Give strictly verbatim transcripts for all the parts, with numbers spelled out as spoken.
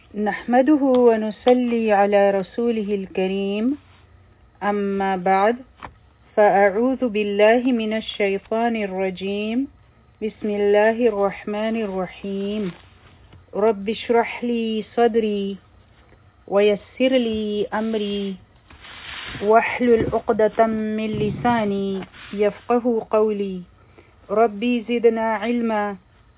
نحمده ونصلي على رسوله الكريم أما بعد فأعوذ بالله من الشيطان الرجيم بسم الله الرحمن الرحيم رب اشرح لي صدري ويسر لي أمري واحلل عقدة من لساني يفقه قولي ربي زدنا علما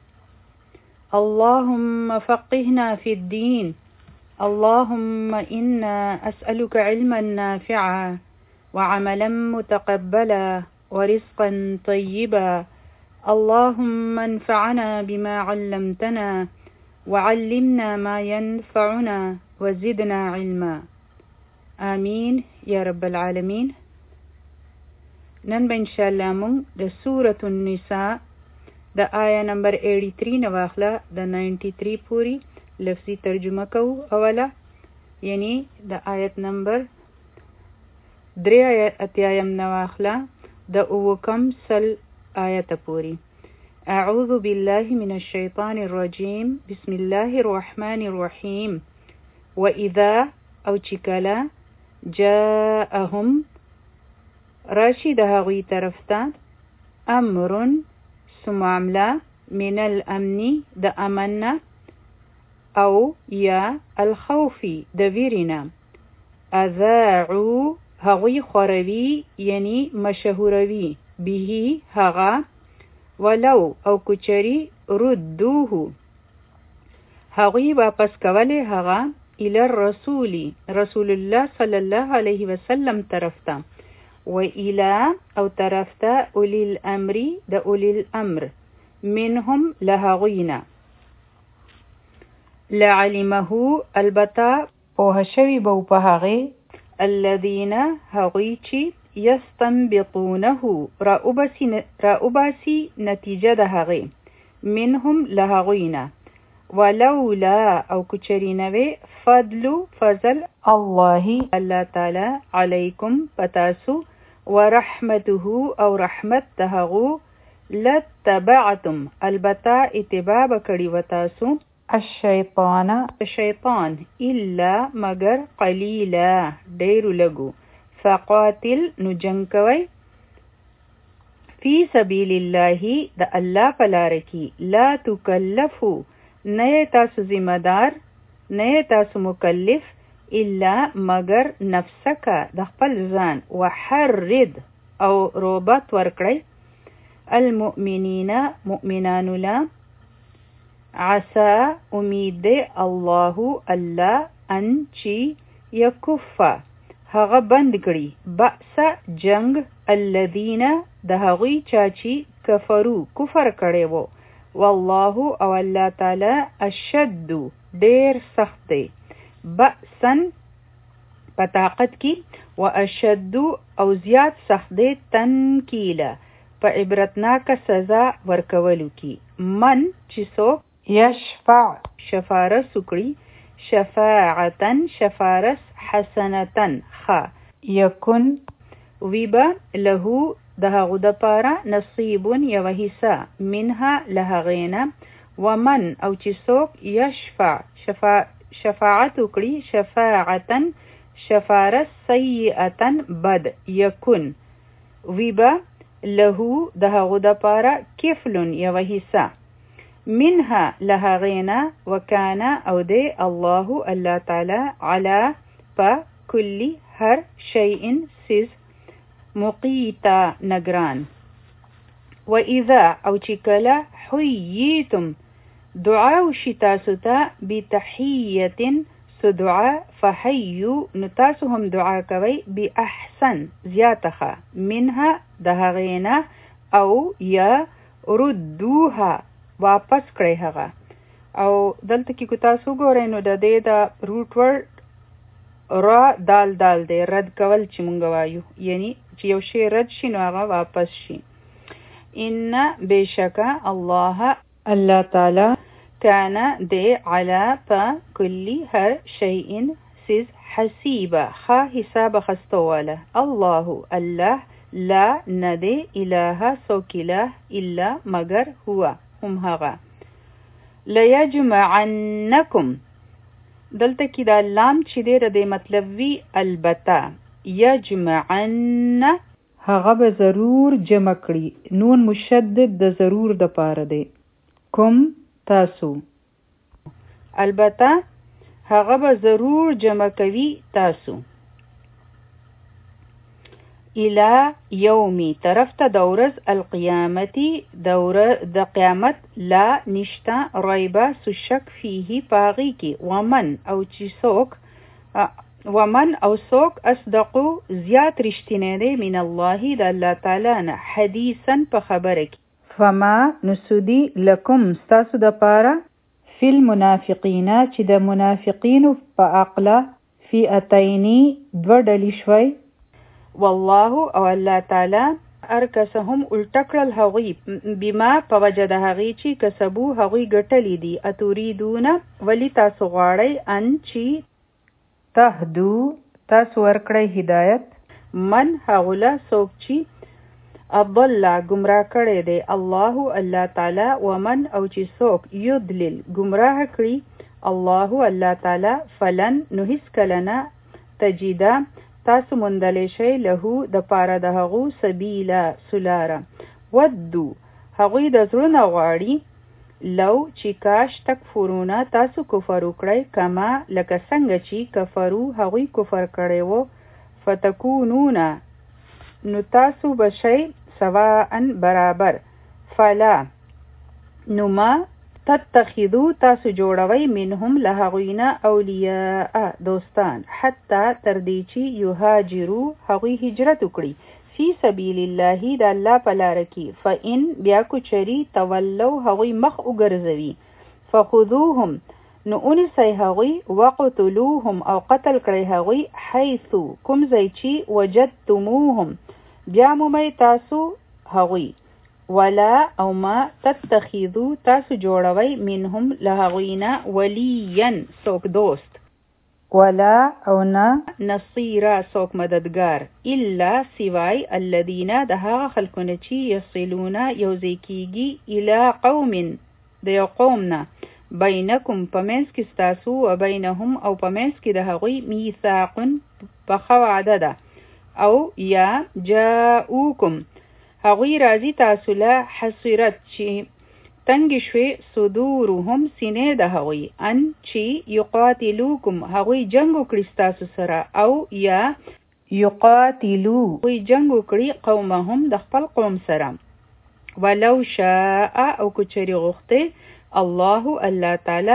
اللهم فقهنا في الدين اللهم إنا أسألك علما نافعا وعملا متقبلا ورزقا طيبا اللهم انفعنا بما علمتنا وعلمنا ما ينفعنا وزدنا علما آمين يا رب العالمين. نن به انشاءالله مونږ د سورة النساء د آیا نمبر تیاسی نه واخله د ترانوي پوری لفظي ترجمه کوو. اوله یعنی د آیت نمبر درې اتیایم نه واخله د اووه سل آیت پوری. اعوذ بالله من الشیطان الرجیم بسم الله الرحمن الرحیم. واذا او چکلا جاءهم راشي د هغوی طرف ته امرن سمعمله من الامن د امن او یا الخوفی د ویرنا اذاعو هغوی خوروی یعنی مشهوروی به هغا ولو او کچری ردوه هغوی واپس کولی هغا الى الرسول رسول الله صلی الله علیه وسلم طرف ته و الى او طرف ته اولی الامر د اولی الامر منهم لهغوینا لعلمه البتا پوه شوی بو په هغه الذین هغوی چې یستنبطونه را اوباسی نتیجه د هغه منهم لهغوینا ولولا او کچرینوی فضل فضل الله الله تعالی علیکم پتاسو ورحمته او رحمت تهغو لتبعتم البتا اتباع بکڑی وتاسو الشیطان شیطان الا مگر قلیلا دیر لگو فقاتل نجنکوی فی سبیل الله د الله پلارکی لا تکلفو نه تاسو ذمہ دار نه تاسو مکلف الا مگر نفسک د خپل ځان وحرد او روبات ورکړی المؤمنین مؤمنان لا عسى امید الله الله ان چی یکف هغه بند کړي بأس جنگ الذین د هغوی چاچی کفرو کفر کړي وو والله او الله تعالی اشد ډیر سخت دی بأسن پطاقت کی و اشد او زیاد سخت دی تنکیلا په عبرتناک سزا ورکولو کی من چې څوک یشفع شفارس وکړي شفاعتن شفارس حسنتن خ یکن ویبا له د هغو د پاره نصیب یو حصه منها لهغینا ومن او چې څوک یشفع شفا شفاعت وکړي شفاعتن شفارس سیئتن بد یکن ویبا له د هغو د پاره کفلن یو حصه منها لهغینا وکانا او دی الله الله تعالی علی پا کلی هر شیء سیز مقیتا نگران. و اذا او چکلا حییتم دعاو شتاسو تا بتحییت سو دعا فحیو نتاسو هم دعا کوي بی احسن زیاتخه منها دهغینا او یا ردوها واپس کړی هغه. او دلته کې کو تاسو ګورئ نو د دې د روټ ورډ را دال دال دی رد کول چې مونږ وایو یعنی چې یو شی رد شي نو هغه واپس شي. ان بشکا الله الله تعالی کان دی علی پا کلی هر شیء سیز حسیبا خا حساب خستواله الله الله لا ندی اله سوک اله الا مگر هو هم هغه لیجمعنکم دلته کې دا لام چې دی د مطلب وی البته یجمعن هغه به ضرور جمع کړي نون مشدد د ضرور د پاره دی کوم تاسو البته هغه به ضرور جمع کوي تاسو الى یومی طرف ته د ورځ القیامتی دوره د قیامت لا نشتا ریبه سو شک فيه پاغي کې ومن او چې څوک ومن او څوک اصدقو زیات رښتینی دی من الله د الله تعالی نه حدیثا په خبره کې فما نسودی لکم ستاسو د پاره فی المنافقین چې د منافقینو په عقله فی اتینی دو ډلې شوي والله او الله تعالی ارکسهم الټکړل هغوی بما په وجه د هغې چې کسبو هغوی ګټلی دي اتوریدون ولی تاسو غواړئ ان چې تهدو تاسو ورکړئ هدایت من هغوله څوک چې اضل گمراه کړی دی الله الله تعالی ومن او چې څوک یضلل گمراه کړي الله الله تعالی فلن نو هیڅ کله نه تجده تاسو مندلی شئ له د پاره د هغو سبیله سلاره ودو هغوی د زړونه غواړي لو چې کاش تکفرونه تاسو کفر وکړئ کما لکه څنګه چې کفرو هغوی کفر کړی و فتکونون نو تاسو بشئ سواء برابر فلا نو ما تتخذو تاسو جوړوي منهم لهغوینا اولیاء دوستان حتی تر دې چې یهاجرو هغوی هجرت وکړي فی سبیل الله د الله په لاره کې فإن بیا کو چری تولوا هغوی مخ وګرځوي فخذوهم نو اونیسئ هغوی وقتلوهم او قتل کړئ هغوی حیث کوم ځای چې وجدتموهم بیا مومئ تاسو هغوی ولا او ما تتخذو تاسو جوړوي منهم لهغوینا ولیا څوک دوست ولا او نه نصیرا څوک مددگار الا سوای الذین د هغه خلکونه چې یصلون یوځای کیږي الی قوم د یو قوم نه بینکم پمنس کې ستاسو و بینهم او پمنس کې د هغوی میثاق په وعده ده او یا جاءوکم هغوی راځي تاسو له حسرت چې تنګ شوي صدورهم سینې د هغوی ان چې یقاتلوکم هغوی جنگ وکړي ستاسو سره او یا یقاتلو هغوی جنگ وکړي قومهم د خپل قوم سره ولو شاء او کچری غوښته الله الله تعالی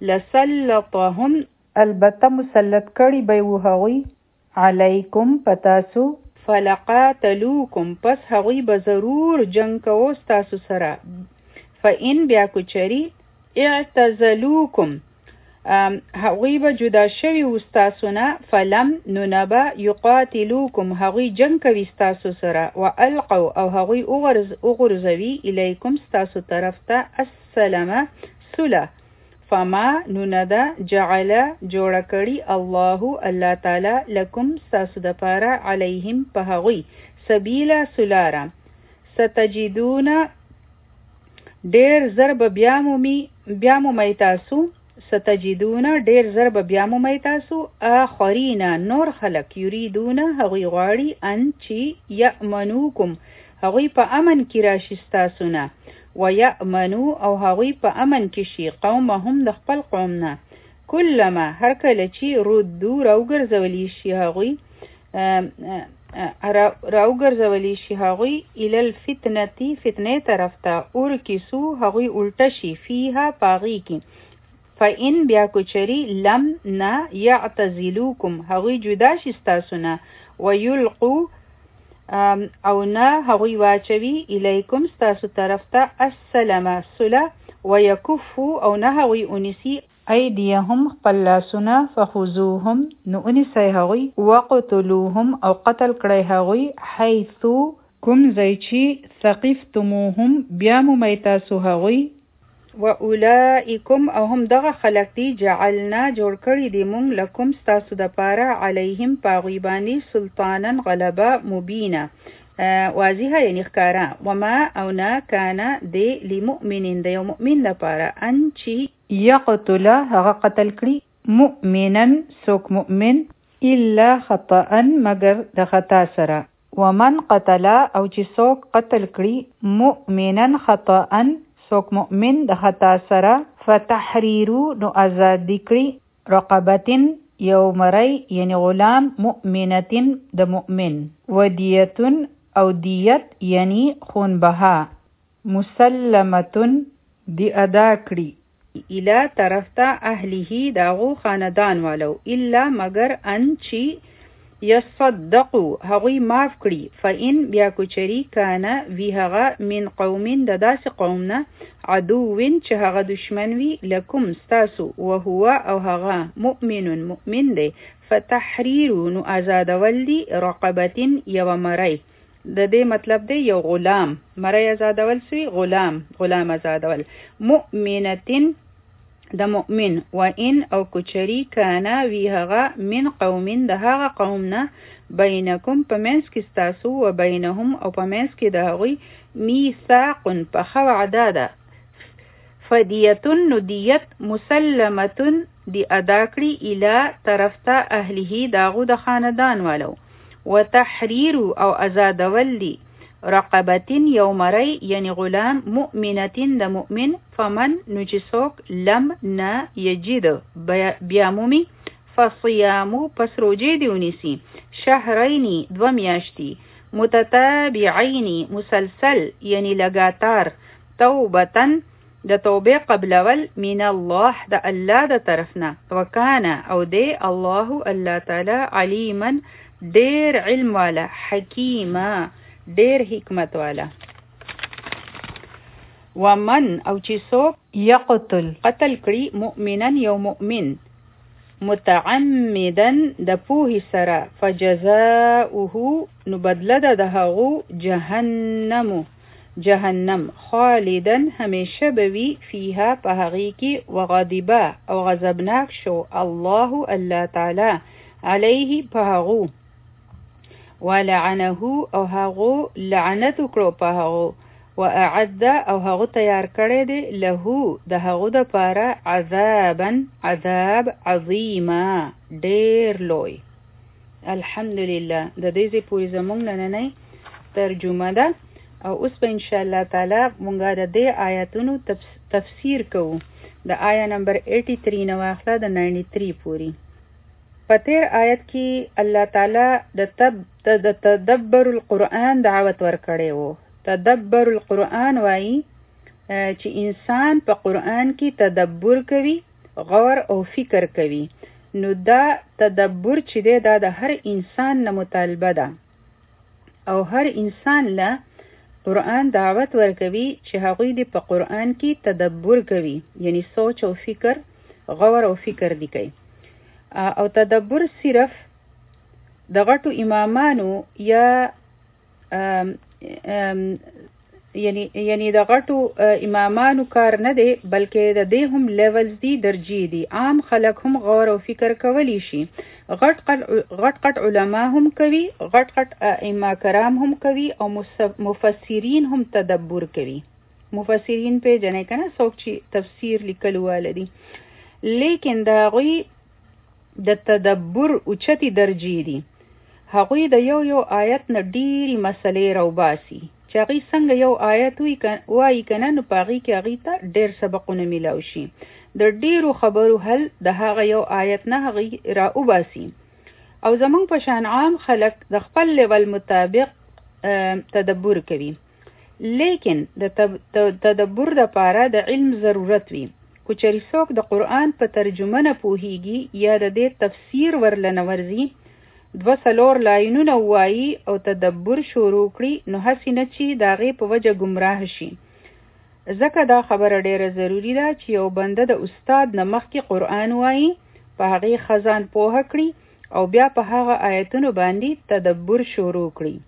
لسلطهم البته مسلط کړي به و هغوی علیکم پتاسو فلقاتلوکم پس هغوی به ضرور جنگ کوو ستاسو سره فإن بیا کوچری اعتزلوکم هغوی به جدا شوي و ستاسو نه فلم نو نبه یقاتلوکم هغوی جنگ کوي ستاسو سره والقو او هغوی وغورځوي الیکم ستاسو طرف ته السلامه سله فما نوندا جعل جوړ کړي الله الله تعالی لکم ساسو د پاره علیهم په هغوی سبیلا سلارا ستجدون ډیر ضرب بیا مومي بیا مومي تاسو ستجدون ډیر ضرب بیا مومي تاسو اخرین نور خلق یریدون هغوی غواړي ان چې یامنوکم هغوی په امن کې راشي تاسو نه ويأمنو او هغوی په امن کې شي قومهم د خپل قوم نه کلمه هر کله چې ردو راوګرځولی شي هغوی راوګرځولی شي هغوی الی الفتنه فتنه طرف ته ورکسو هغوی الټه شي فيها پاغي کې فإن بیا کوچری لم نه يعتزلوکم هغوی جدا شي تاسو نه ويلقو او نه هغوی واچوي الیکم ستاسو طرف ته السلام صله ويكفو او نه هغوی اونیسی ایدیهم خپل لاسونه فخذوهم نو اونیسی هغوی وقتلوهم او قتل کړئ هغوی حیث کوم ځای چې ثقفتموهم بیا مومئ تاسو هغوی واولئکم او هم دغه خلق دی جعلنا جوړ کړی دی مونږ لکم ستاسو د پاره علیهم پاغوی باندې سلطانا غلبه مبینه واضحه یعنی ښکارا وما او نه کان دی لمؤمن د یو مؤمن لپاره ان چې یقتل هغه قتل کړي مؤمنن سوک مؤمن الا خطأ مگر د خطا سره ومن قتل او چې سوک قتل کړي مؤمنن خطأ سوک مؤمن د خطا سره فتحریرو نو آزاد کړي رقبتن یو مری یعنی غلام مؤمنتن د مؤمن ودیتن او دیت یعنی خونبها مسلمتن دی ادا کړي الا طرف ته اهله داغو خاندان والو الا مگر ان چی یصدقو هغوی معاف کړي فإن بیا کوچری کانا وی هغه من قومین د داس قومنا عدوین چې هغه دشمن وی لکم ستاسو وهو او هغه مؤمن مؤمن دی فتحریر نو آزادول دی رقبتین یو مری د دې مطلب دی یو غلام مری آزادول سوی غلام غلام آزادول مؤمنتن د مؤمن و ان او کچری کانا وی هغه من قومین د هغه قومنا بینکم پمنس کې ستاسو و بینهم او پمنس کې د هغوی میثاق په خو عداده فدیتن ندیت مسلمتن دی ادا کړي الی طرف ته اهله داغو د خاندان والو وتحریر او آزادول دی رقبتین یو مری یعنی غلام مؤمنتین د مؤمن فمن نجسوک لم نا یجید بیامومی فصیامو پس روجی دیونیسی شهرینی دو میاشتی متتابعینی مسلسل یعنی لگاتار توبتن د توبه قبلول من الله د الله د طرفنا وکانا او دی الله الله تعالی علیما ډیر علم والا حکیما ډیر حکمت والا ومن او چې څوک یقتل قتل کړي مؤمنا یو مؤمن متعمدا د پوهې سره فجزاؤه نو بدله د هغو جهنم جهنم خالدا همیشه بوي فيها په هغې کې وغضبا او غضبناک شو الله الله تعالی علیه په هغو ولعنه او هغو لعنت کړو په هغو واعد او هغو تیار کړی دی له د هغو د پاره عذابا عذاب عظیما ډیر لوی الحمدلله د دې ځای پورې زموږ نننۍ ترجمه ده او اوس به انشاءالله تعالی مونږ د دې آیاتونو تفسیر کوو د آیا نمبر تمانیه نه واخله د نوي پورې په تیر آیت کې الله تعالی د تب د تدبر القرآن دعوت ورکړی وو تدبر القرآن وایي چې انسان په قرآن کې تدبر کوي غور او فکر کوي نو دا تدبر چې دی دا د هر انسان نه مطالبه ده او هر انسان له قرآن دعوت ورکوي چې هغوی دی په قرآن کې تدبر کوي یعنی سوچ او فکر غور او فکر دی کوي او تدبر صرف د غټو امامانو یا ام ام یعنی یعنی د غټو امامانو کار نه دی بلکې د دې هم لیولز دي درجې دي عام خلک هم غور او فکر کولی شي غټ غټ غټ علما هم کوي غټ غټ ائمه کرام هم کوي او مفسرین هم تدبر کوي مفسرین په جنې کنه څوک چې تفسیر لیکلو ولدي لیکن دا غوي د تدبر اوچتي درجې دي هغوی د یو یو آیت نه ډېری مسلې راوباسي چې هغوی څنګه یو آیت وایي که نه نو په هغې کې هغوی ته ډېر سبقونه میلاو شي د ډېرو خبرو حل د هغه یو آیت نه هغوی راوباسي او زموږ په شان عام خلک د خپل لیول مطابق تدبر کوي لیکن د تدبر دپاره د علم ضرورت وي که چېرې څوک د قرآن په ترجمه نه پوهیږي یا د دې تفسیر ورله نه ورځي دوه څلور لاینونه ووایي او تدبر شروع کړي نو هسې نه چې د هغې په وجه ګمراه شي ځکه دا خبره ډیره ضروری ده چې یو بنده د استاد نه مخکې قرآن وایي په هغې خزان پوهه کړي او بیا په هغه آیتونو باندې تدبر شروع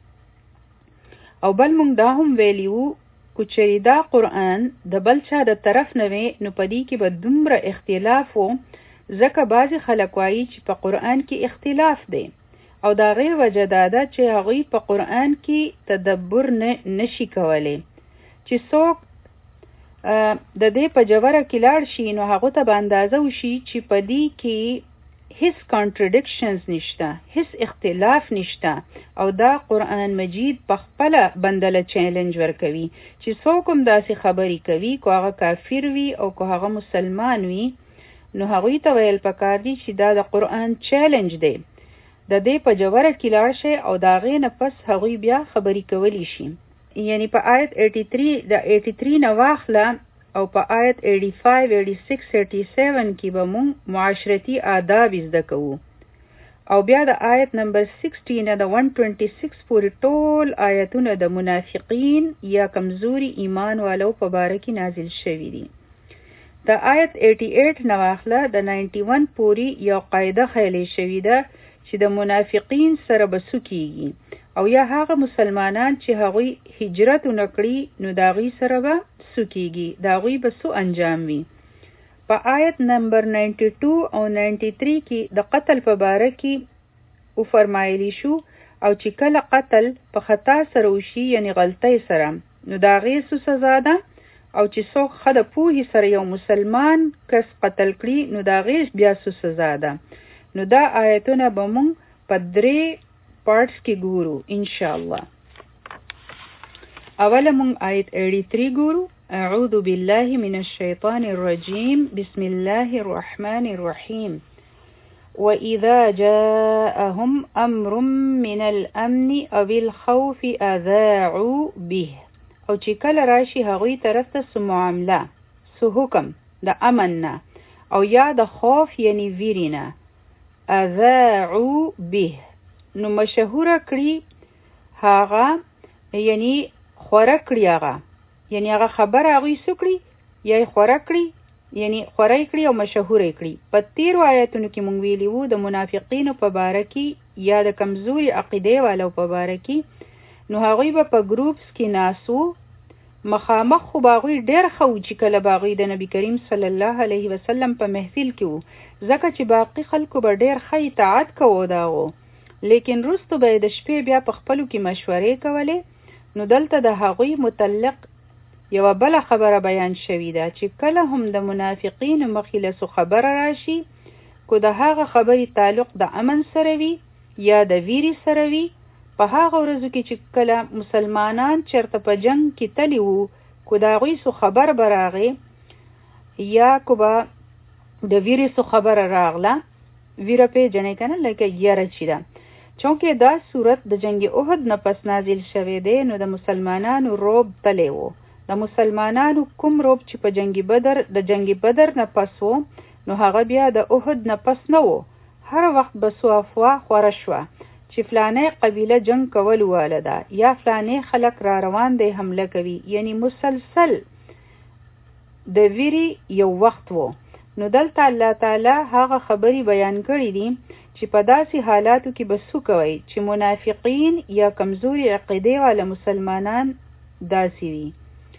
کړي او بل موږ دا هم ویلي وو که چېرې دا قرآن د بل چا د طرف نه وی نو په دې کې به دومره اختلاف و ځکه بعضې خلک وایي چې په قرآن کې اختلاف دی او دا غیر وجه دا ده چې هغوی په قرآن کې تدبر نه نشي کولی چې څوک د دې په جوړه کې لاړ شي نو هغه ته به اندازه وشي چې په دې کې هیڅ کانټرډکشنز نشته، هیڅ اختلاف نشته، او دا قرآن مجید په خپل بندله چیلنج ورکوي چې څوک هم داسې خبرې کوي، کو هغه کافر وي او کو هغه مسلمان وي، نو هغوی ته ویل پکار دي چې دا د قرآن چیلنج دی، د دې په جوړه کې لاړ شي او د هغې نه پس هغوی بیا خبرې کولی شي. یعنی په آیت ایټي د ایټي نه واخله او په آیت ایټي فایو، ایټي سکس، ایټي سیون کې به مونږ معاشرتي آداب زده کوو، او بیا د آیت نمبر سکسټي نه د ون ټوینټي سکس پورې ټول آیتونه د منافقین یا کمزوري ایمان والو په باره کې نازل شوي دي. د آیت ایټي ایټ نه واخله د ناینټي ون پورې یو قاعده خیلې شوې ده چې د منافقین سره به څه کیږي، او یا هغه مسلمانان چې هغوی هجرت ونکړي نو د هغوی سره به څه کیږي، د هغوی به څه انجام وي. په آیت نمبر ناینټي ټو او ناینټي تھری کې د قتل په باره کې وفرمایلی شو، او چې کله قتل په خطا سره وشي یعنی غلطۍ سره نو د هغې څه سزا ده، او چې څوک ښه د پوهې سره یو مسلمان کس قتل کړي نو د هغې بیا څه سزا ده. نو دا آیتونه به مونږ په درې پارټس کې ګورو انشاءالله. اوله مونږ آیت ایټي تھری ګورو. اعوذ بالله من الشیطان الرجیم، بسم الله الرحمن الرحیم. وَإِذَا جَاءَهُمْ أَمْرٌ مِّنَ الْأَمْنِ أَوِ الْخَوْفِ أَذَاعُوا بِهِ، او چې کله راشي هغوی طرف ته څه معامله، څه حکم د امن نه او یا د خوف یعنی ویرې نه، اذاعوا به نو مشهوره کړي هغه یعنی خوره کړي هغه یعنی هغه خبر هغوی څه کړي یا یې خوره کړي یعنی خوره کړي او مشهوره کړي. په تیرو آیتونو کې مونږ ویلي وو د منافقینو په باره کې یا د کمزوري عقیدې والو په باره کې نو هغوی به په ګروپس کې ناسو، مخامخ خو باغوی ډیر خو چې کله باغوی د نبی کریم صلی الله علیه وسلم په محفل کې وو، ځکه چې باقی خلکو به ډیر ښه اطاعت کوو داغو، لیکن وروسته به د شپې بیا په خپلو کې مشورې کولې. نو دلته د هغوی متعلق یوه بله خبره بیان شوې ده چې کله هم د منافقینو مخې له څه خبره راشي، کو د هغه خبرې تعلق د امن سره وي یا د ویرې سره وي، په هغه ورځو کې چې کله مسلمانان چرته په جنگ کې تللی وو، کو د هغوی څه خبر به راغې یا کو به د ویرې څه خبره راغله، ویره پیژنئ که نه لکه یره چې ده، چونکې دا صورت د جنگ احد نه پس نازل شوی دی، نو د مسلمانانو روب تلی وو. د مسلمانانو کوم روب چې په جنگ بدر د جنگ بدر نه پس وو نو هغه بیا د احد نه پس نه وو. هر وخت به سو افوا خوره شوه چې فلانه قبیله جنگ کول واله ده یا فلانه خلک را روان دی حمله کوي، یعنی مسلسل د ویری یو وخت وو. نو دلته الله تعالی هغه خبري بیان کړی دي چې په داسې حالاتو کې به څه کوي چې منافقین یا کمزوري عقیدې والا مسلمانان داسې وي.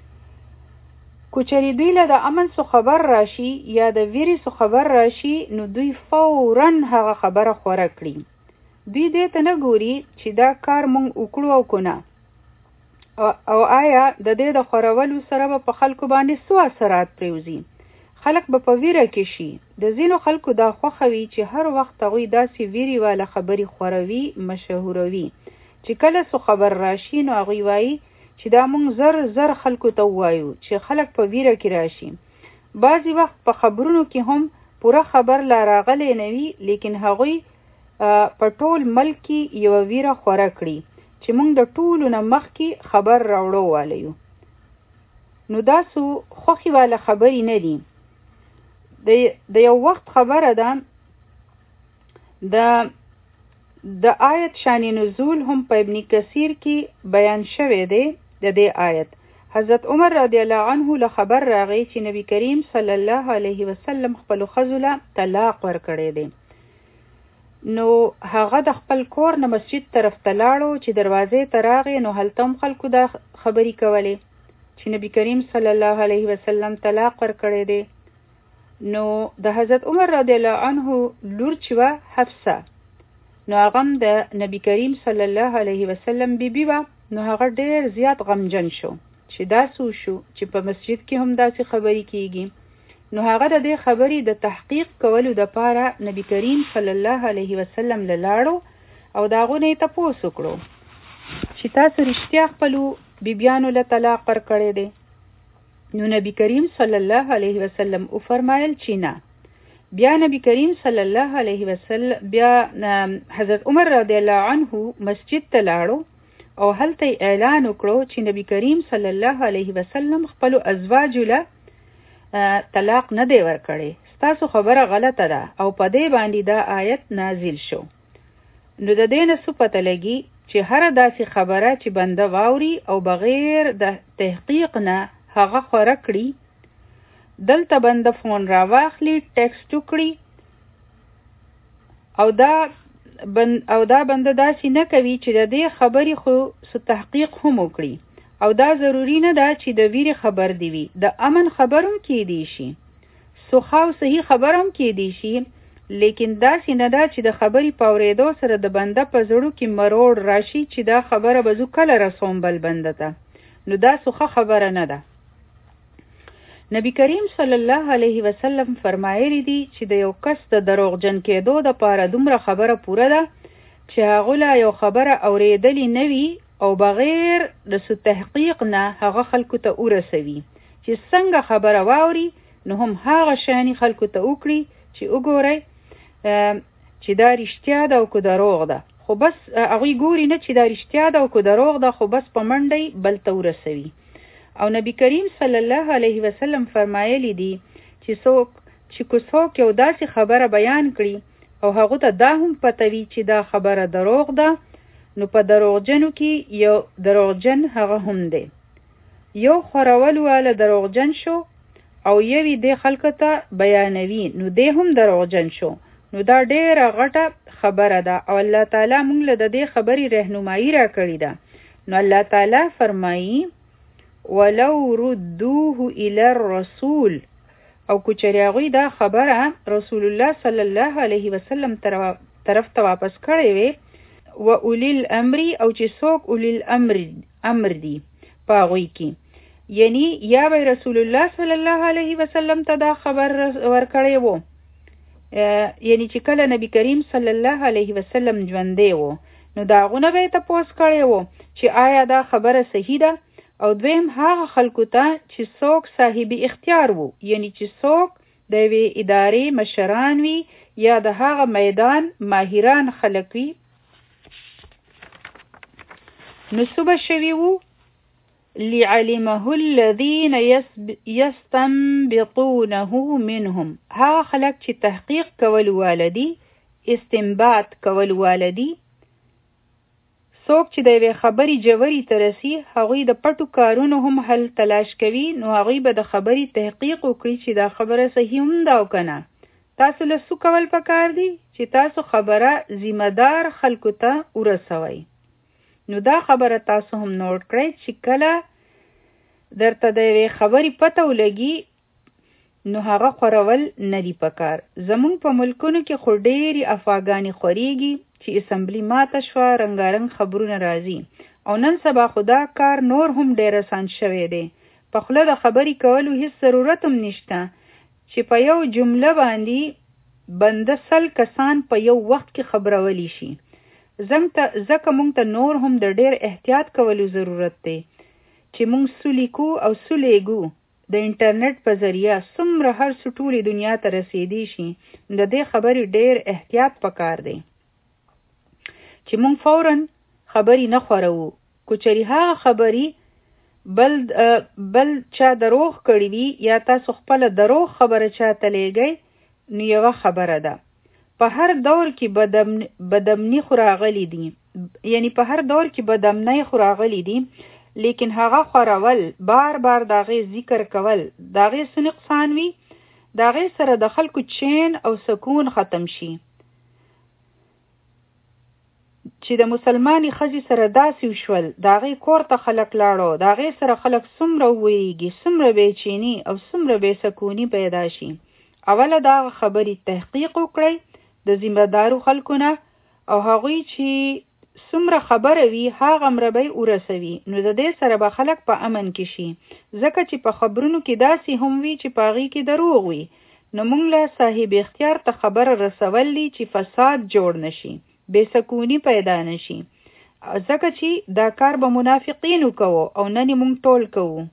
کو چری دوی له د امن څخه خبر راشي یا د ویری څخه خبر راشي نو دوی فوراً هغه خبره خوره کړي. دوی دې ته نه ګوري چې دا کار مونږ وکړو او کنه، او آیا د دې د خورولو سره به په خلکو باندې څه اثرات پریوزي. خلک به په ویره کې شي. د ځینو خلکو دا خوښه وي چې هر وخت هغوی داسې ویري والا خبرې خوروي، مشهوروي، چې کله څه خبر راشي نو هغوی وایي چې دا مونږ زر زر خلکو ته ووایو چې خلک په ویره کې راشي. بعضی وخت په خبرونو کې هم پوره خبر لا راغلی نه وي، لیکن هغوی په ټول ملک کې یوه ویره خوره کړي چې مونږ د ټولو نه مخکې خبر راوړو والیو. نو دا څو خوښې والا خبرې نه دي. د یو وخت خبره ده، د د آیت شان نزول هم په ابن کثیر کې بیان شوی دی. د دې آیت حضرت عمر رضی الله عنه له خبر راغی چې نبی کریم صلی الله علیه وسلم خپل ښځو له طلاق ورکړی دی. نو هغه د خپل کور نه مسجد طرف ته لاړو چې دروازې ته راغی، نو هلته هم خلکو دا خبرې کولې چې نبی کریم صلی الله علیه وسلم طلاق ورکړی دی. نو د حضرت عمر رضی الله عنه لور چې وه حفصه، نو هغه هم د نبی کریم صلی الله علیه وسلم بیبي وه، نو هغه ډیر زیات غمجن شو چې دا سو شو چې په مسجد کې هم داسې خبرې کیږي، نو هغه د دې خبرې د تحقیق کولو د پاره نبی کریم صلی الله علیه وسلم لاړو او داغونه یې تپوس وکړو چې تاسو رښتیا خپلو بیبیانو له طلاق ورکړی دی؟ نو نبی کریم صلی الله علیه وسلم او فرمایل چې نه. بیا نبی کریم صلی الله علیه وسلم بیا حضرت عمر رضی الله عنه مسجد ته لاړو او هلته اعلان وکړو چې نبی کریم صلی الله علیه وسلم خپل ازواج له طلاق نه دی ورکړی، ستاسو خبره غلطه ده او په دې باندې دا آیت نازل شو. نو د دې نه څه پته لګي چې هر داسې خبره چې بنده واوري او بغیر د تحقیق نه هغه خوره کړي، دلته بنده فون را واخلي، ټیکسټ وکړي او دا بند او دا بنده داسې نه کوي چې د دې خبرې خو څه تحقیق هم وکړي. او دا ضروری نه ده چې د ویری خبر دی وي، د امن خبرم کې دی شي، سوخه او صحیح خبرم کې دی شي، لیکن دا سینه ده چې د خبرې په اورېدو سره د بنده په زړه کې مروړ راشي چې دا خبره به زه کله رسوم بل بنده ته، نو دا سوخه خبره نه ده. نبی کریم صلی الله علیه وسلم فرمایلی دی چې د یو کس د دروغجن کېدو د پاره دومره خبره پوره ده چې هغه لا یو خبره اورېدلی نه وي او بغیر د څه تحقیق نه هغه خلکو ته ورسوي، چې څنګه خبره واوري نو هم هغه شانی خلکو ته وکړي چې وګورئ چې دا رښتیا ده او که دروغ ده، خو بس هغوی ګوري نه چې دا رښتیا ده او که دروغ ده، خو بس په منډی بل ته ورسوي. او نبی کریم صلی الله علیه وسلم فرمایلی دی چې څوک چې کو څوک یو داسې خبره بیان کړي او هغه ته دا هم پته وي چې دا خبره دروغ ده، نو په دروغجنو کې یو دروغجن هغه هم دی. یو خورول والا دروغجن شو او یوی دی خلکو ته بیانوي، نو دی هم دروغجن شو، نو دا ډیره غټه خبره ده او الله تعالی موږ له د دې خبرې رهنمایي را کړې ده. نو الله تعالی فرمایي ولو ردوه الی الرسول، او کچری هغوی دا خبره رسول الله صلی الله علیه وسلم طرف ته واپس کړی وي، و اولی الامر، او چې څوک اولی الامر امر دی په هغوی کې، یعنی یا به رسول الله صلی الله علیه وسلم ته دا خبر ورکړی وو، یعنی چې کله نبی کریم صلی الله علیه وسلم ژوندی وو نو دا هغونه به یې تپوس کړی وو چې آیا دا خبره صحیح ده. او دویم هغه خلکو ته چې څوک صاحب اختیار وو، یعنی چې څوک د یوې ادارې مشران وي یا د هغه میدان ماهران خلک وي، نو څه به شوي وو؟ لعلمه الذین یستنبطونه منهم، هغه خلک چې تحقیق کول والدي، استنباط کول والدي، څوک چې د یوې خبرې جوړې ته رسي هغوی د پټو کارونو هم حل تلاش کوي، نو هغوی به د خبرې تحقیق وکړي چې دا خبره صحیح هم ده او که نه. تاسو له څه کول پکار دي چې تاسو خبره ذمه دار خلکو ته ورسوئ. نو دا خبره تاسو هم نوٹ کړئ چې کله درته د یوې خبرې پته ولګي نو هغه خورول نه دي پکار. زمونږ په ملکونو کې خو ډېرې افاګانې خورېږي چې اسمبلی ماته شوه، رنګارنګ خبرونه راځي، او نن سبا خو دا کار نور هم ډېر اسان شوی دی. په خوله د خبرې کولو هیڅ ضرورت هم نشته چې په یو جمله باندې بنده سل کسان په یو وخت کې خبرولی شي. ځکه مونږ ته نور هم د ډېر احتیاط کولو ضرورت دی چې مونږ څه لیکو او څه لیږو د انټرنیټ په ذریعه څومره هر څه ټولې دنیا ته رسېدی شي. د دې خبرې ډېر احتیاط پکار دی چې مونږ فوراً خبرې نه خوروو. کچری هغه خبرې بل بل چا دروغ کړی وي یا تاسو خپل دروغ خبره چاته لیږئ، نو یوه خبره ده. په هر دور کې بدامنی بدامنی خو راغلی دي، یعنی په هر دور کې بدامنی خو راغلی دي، لیکن هغه خورول، بار بار د هغې ذکر کول، د هغې څه نقصان وي؟ د هغې سره د خلکو چین او سکون ختم شي. چې د مسلمانې ښځې سره داسې وشول، د هغې کور ته خلک لاړو، د هغې سره خلک څومره وویږي، څومره بېچیني او څومره بې سکوني پیدا شي. اوله د هغه خبرې تحقیق وکړئ د ذمه دارو خلکو نه، او هغوی چې څومره خبره وي هغه مربی ورسوي، نو د دې سره به خلک په امن کې شي، ځکه چې په خبرونو کې داسې هم وي چې په هغې کې دروغ وي. نو موږ له صاحب اختیار ته خبره رسول دي چې فساد جوړ نشي، بې سکوني پیدا نشي، ځکه چې دا کار به منافقینو کوو او نن موږ ټول کوو.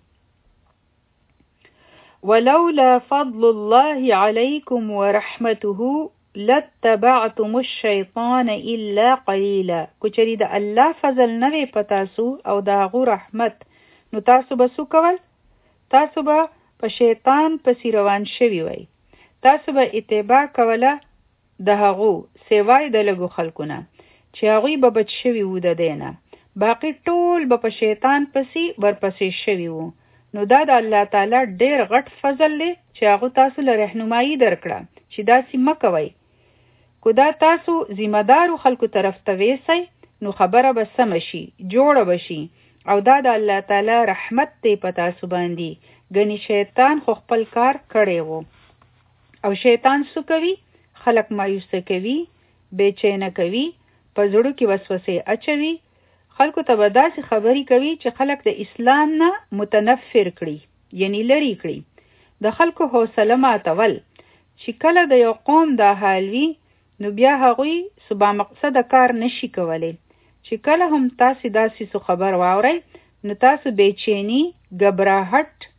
ولولا فضل الله علیکم ورحمته لتبعتم الشیطان الا قلیلا. کچری د الله فضل نه وي په تاسو او د هغو رحمت، نو تاسو به څه کول؟ تاسو به په شیطان پسې روان شوي وئ، تاسو به اتباع کوله د هغو سوای د لږو خلکو نه چې هغوی به بچ شوي وو د دې نه، باقي ټول به په شیطان پسې ورپسې شوي وو. نو دا د الله تعالی ډېر غټ فضل دی چې هغه تاسو له رهنمایي درکړه چې داسې مه کوئ. کو دا تاسو ذمه دارو خلکو طرف ته ویسئ نو خبره به سمه شي، جوړه به شي، او دا د الله تعالی رحمت دی په تاسو باندې. ګنې شیطان خو خپل کار کړی وو، او شیطان څه کوي؟ خلک مایوسه کوي، بېچینه کوي، په زړه کې وسوسې اچوي، خلکو ته به داسې خبرې کوي چې خلک د اسلام نه متنفر کړي، یعنی لرې کړي. د خلکو حوصله ماتول چې کله د یو قوم دا حال وي نو بیا هغوی صبا مقصد کار نشي کولی. چې کله هم تاسې داسې څه خبر واورئ نو تاسو بېچیني، ګبراهټ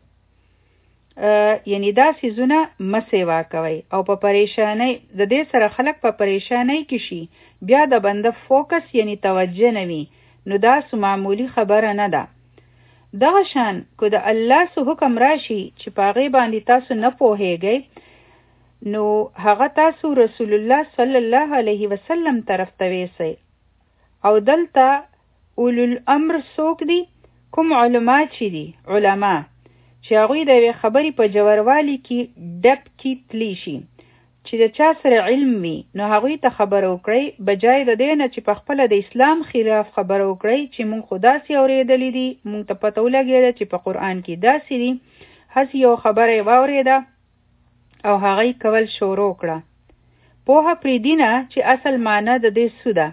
یعنی دا سیزونه مسیوا کوي او په پریشانۍ د دې سره خلک په پریشانۍ کې شي، بیا د بنده فوکس یعنی توجه نه وي، نو دا سو معمولی خبره نه ده. دغه شان که د الله سو حکم راشي چې په هغې باندې تاسو نه پوهیږئ نو هغه تاسو رسول الله صلی الله علیه وسلم طرف ته ویسئ. او دلته اولو الامر څوک دي؟ کوم علما چې دي، علما چې هغوی د یوې خبرې په جوړوالي کې ډپ کې تلی شي، چې د چا سره علم وي نو هغوی ته خبره وکړئ، بجای د دې نه چې په خپله د اسلام خلاف خبره وکړئ چې موږ خو داسې اورېدلي دي، موږ ته پته ولګېده چې په قرآن کې داسې دي. هسې یو خبره یې واورېده او هغه کول شروع کړه، پوهه پرېږدي نه چې اصل معنی د دې څه ده.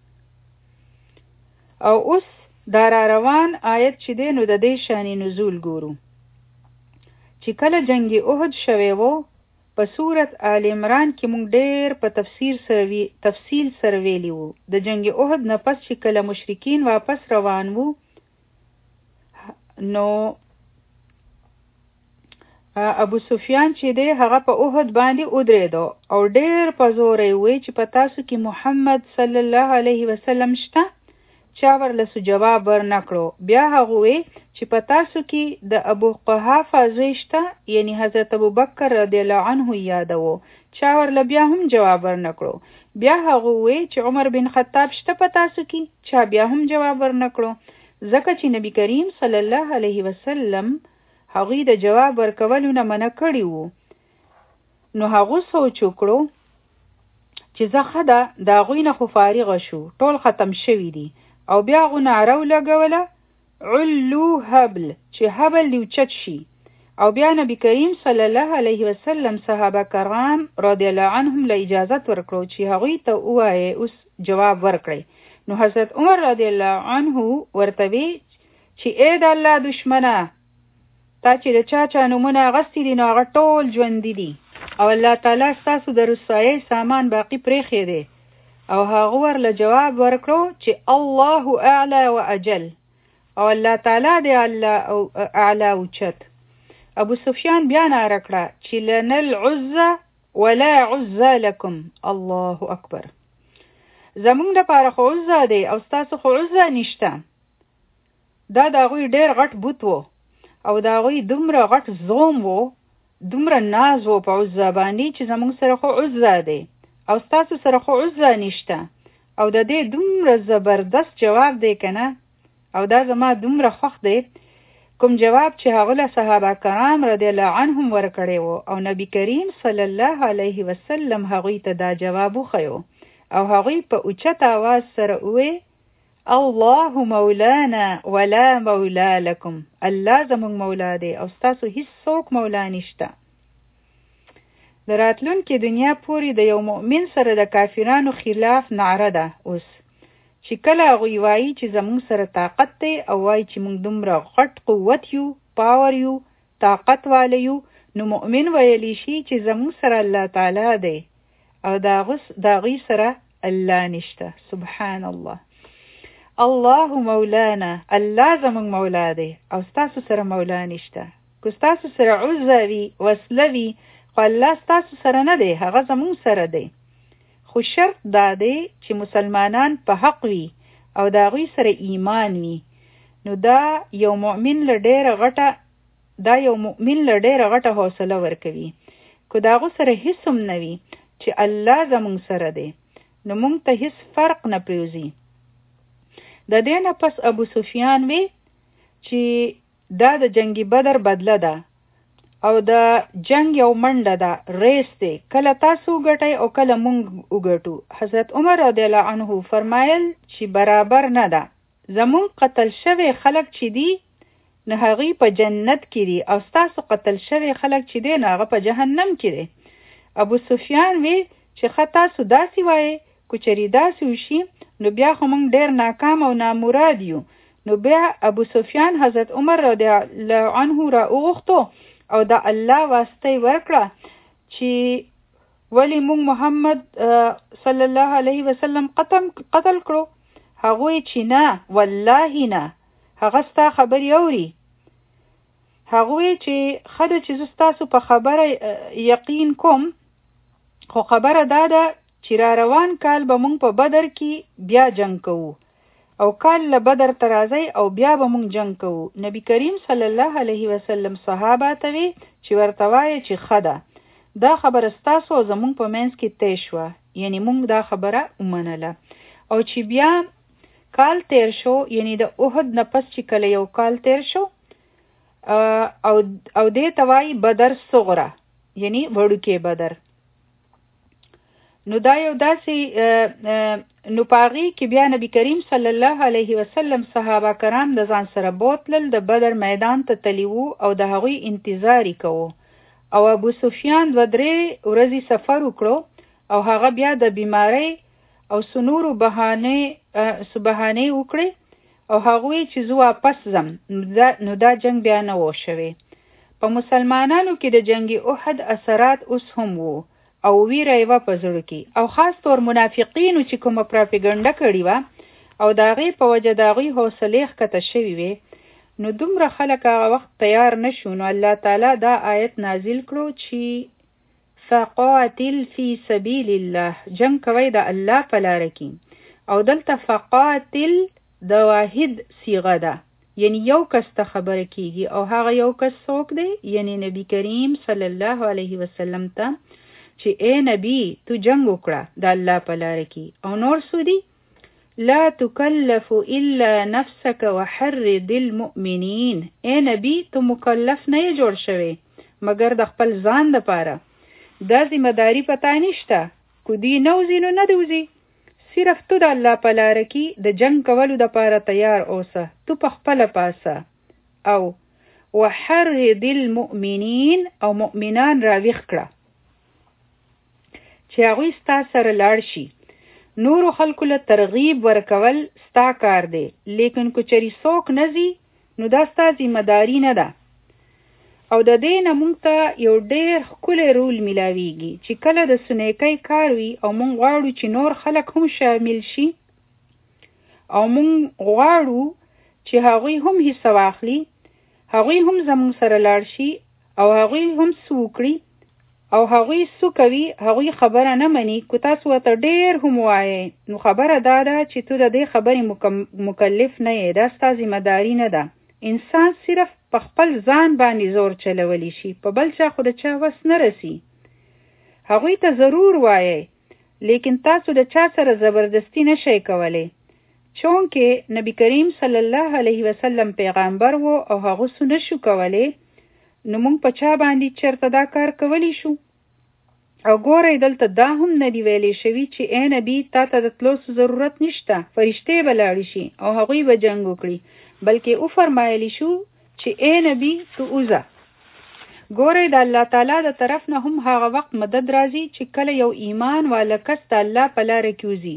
او اوس دا را روان آیت چې دی نو د دې شانې نزول ګورو. چې کله جنگ احد شوی وو په سورت آل عمران کې موږ ډېر په تفسیر سره وی تفصیل سره ویلی وو. د جنگ احد نه پس چې کله مشرکین واپس روان وو نو ابو سفیان چې دی هغه په احد باندې ودرېدو او ډېر په زور یې ووی چې په تاسو کې محمد صلی الله علیه وسلم شته؟ چا ورله جواب ورنکړو. بیا هغه وی چې په تاسو کې د ابو قحافه زوی شته، یعنی حضرت ابوبکر رضی الله عنه یادوو، چا ورله بیا هم جواب ورنکړو. بیا هغه وی چې عمر بن خطاب شته په تاسو کې، چا بیا هم جواب ورنکړو، ځکه چې نبی کریم صلی الله علیه وسلم هغوی د جواب ورکولو نه منع کړي وو. نو هغو سوچ وکړو چې زه ښه ده د هغوی نه خو فارغه شو، ټول ختم شوي دي. او بیا هغو نعره ولګوله علو هبل، چې هبل دې اوچت شي. او بیا نبی کریم صلی الله علیه وسلم صحابه کرام رضی الله عنهم له اجازت ورکړو چې هغوی ته ووایي اوس جواب ورکړئ. نو حضرت عمر رضی الله عنه ورته وی چې ای د الله دشمنه، تا چې د چا چا نومونه اغستې دي نو هغه ټول ژوندي دي، او الله تعالی ستاسو د رسوایۍ سامان باقي پرېښی دی. او هغه ورله جواب ورکړو چې الله اعلی و اجل، او الله تعالی دی الله اعلی اوچت. ابو سفیان بیا ناره کړه چې لنا العزه ولا عزه لکم، الله اکبر، زمونږ دپاره خو عزه دی او ستاسو خو عزه نشته. دا د هغوی ډېر غټ بوت و او د هغوی دومره غټ زوم و، دومره ناز و په عزه باندې چې زمونږ سره خو عزه دی او ستاسو سره خو عزه نشته. او د دې دومره زبردست جواب دی که نه، او دا زما دومره خوښ دی کوم جواب چې هغه له صحابه کرام رضی الله عنهم ورکړی و، او نبی کریم صلی الله علیه وسلم هغوی ته دا جواب وښیو، او هغوی په اوچت آواز سره ووی الله مولانا ولا مولا لکم، الله زمونږ مولا دی او ستاسو هیڅ څوک مولا نشته. د راتلونکې دنیا پورې د یو مؤمن سره د کافرانو خلاف نعره ده اوس چې کله هغوی وایي چې زموږ سره طاقت دی او وایي چې موږ دومره غټ قوت یو، پاور یو، طاقت والی یو، نو مؤمن ویلی شي چې زموږ سره الله تعالی دی او د هغوی سره الله نشته. سبحان الله. الله مولانا، الله زموږ مولا دی او ستاسو سره مولا نشته. که ستاسو سره عزه وي، وسله وي، خو الله ستاسو سره نه دی، هغه زموږ سره دی. خو شرط دا دی چې مسلمانان په حق وي او د هغوی سره ایمان وي. نو دا یو مؤمن له ډېره غټه دا یو مؤمن له ډېره غټه حوصله ورکوي. که د هغو سره هیڅ هم نه وي چې الله زموږ سره دی، نو موږ ته هیڅ فرق نه پریوزي. د دې نه پس ابو سفیان وی چې دا د جنگی بدر بدله ده او د جنگ یو منډه ده، ریس دی، کله تاسو وګټئ او کله موږ وګټو. حضرت عمر رضی الله عنه فرمایل چې برابر نه ده. زموږ قتل شوی خلک چې دي نه هغوی په جنت کې دي او ستاسو قتل شوی خلک چې دی نه هغه په جهنم کې دی. ابو سفیان وی چې ښه تاسو داسې وایئ، که چېرې داسې وشي نو بیا خو موږ ډېر ناکام او نامراد یو. نو بیا ابو سفیان حضرت عمر رضی الله عنه را وغوښتو او د الله واسطه یې ورکړه چې ولی موږ محمد صلی الله علیه وسلم قتل کړو. هغوی چې نه، والله نه، هغه ستا خبرې اوري. هغوی چې ښه ده چې زه ستاسو په خبره یقین کوم، خو خبره دا ده چې را روان کال به موږ په بدر کې بیا جنگ کوو او کال له بدر ته راځئ او بیا به موږ جنگ کوو. نبی کریم صلی الله علیه وسلم صحابه ته وی چې ورته وایي چې ښه ده، دا خبره ستاسو او زموږ په منځ کې طی شوه، یعنی موږ دا خبره ومنله. او چې بیا کال تیر شو، یعنی د احد نه پس چې کله یو کال تیر شو او او دې ته وایي بدر صغرا، یعنی وړوکی بدر. نو دا یو داسې نو پاغي کې بیا نبی کریم صلی الله علیه وسلم صحابه کرام د ځان سره بوتلل، د بدر میدان ته تللی وو او د هغوی انتظار یې کوو. او ابو سفیان دوه درې ورځې سفر وکړو او هغه بیا د بیمارۍ او سنورو بهانې سبحانې وکړي او هغوی چې زه واپس ځم، نو دا جنگ بیا نه و شوی. په مسلمانانو کې د جنگ احد اثرات اوس هم وو او ویره یې وه په زړه کې، او خاص طور منافقینو چې کومه پراپیګنډه کړې وه او د هغې په وجه د هغوی حوصلې ښکته شوي وې، نو دومره خلک هغه وخت تیار نه شو. نو الله تعالی دا آیت نازل کړو چې فقاتل فی سبیل الله، جنگ کوي د الله په لاره کې. او دلته فقاتل د واحد صیغه ده، یعنی یو کس ته خبره کیږي او هغه یو کس څوک دی؟ یعنی نبی کریم صلی الله علیه وسلم ته چې اے نبی تو جنگ وکړه د الله په لاره کې. او نور څه دي؟ لا تکلف الا نفسك وحرض المؤمنین، اے نبی تو مکلف نه جوړ شوی مگر د خپل ځان دپاره. دا ذمہ داری پتا نشته، کو دی نوزی نو نه دوزی، صرف تو د الله په لاره کې د جنگ کولو دپاره تیار اوسه، تو په خپله پاسه. او وحرض المؤمنین، او مؤمنان راویښ کړه چې هغوی ستا سره لاړ شي. نورو خلکو له ترغیب ورکول ستا کار دی، لیکن که چېرې څوک نه ځي نو دا ستا ذمہ داري نه ده. او د دې نه موږ ته یو ډېر ښکلی رول میلاویږي چې کله د سنیکۍ کار وي او موږ غواړو چې نور خلک هم شامل شي او موږ غواړو چې هغوی هم حصه واخلي، هغوی هم زموږ سره لاړ شي او هغوی هم څه وکړي او هغوی څه کوي، هغوی خبره نه مني. که تاسو ورته ډېر هم وایئ نو خبره دا ده چې تو د دې خبرې مکلف نه یې، دا ستا ذمہ داري نه ده. انسان صرف په خپل ځان باندې زور چلولی شي، په بل چا خو د چا وس نه رسی. هغوی ته ضرور وایئ، لیکن تاسو د چا سره زبردستی نشئ کولی، چونکه نبی کریم صلی الله علیه وسلم پیغمبر و او هغه څه نشو کولی، نو موږ په چا باندې چېرته دا کار کولی شو؟ او ګورئ دلته دا هم نه دی ویلی شوي چې ای نبی تا ته د تلو ضرورت نشته، فرشتې به لاړې شي او هغوی به جنګ وکړي، بلکې وفرمایلی شو چې اے نبی تو اوزه. ګورئ د الله تعالی د طرف نه هم هغه وخت مدد راځي چې کله یو ایمان والا کس د الله په لاره کې وځي،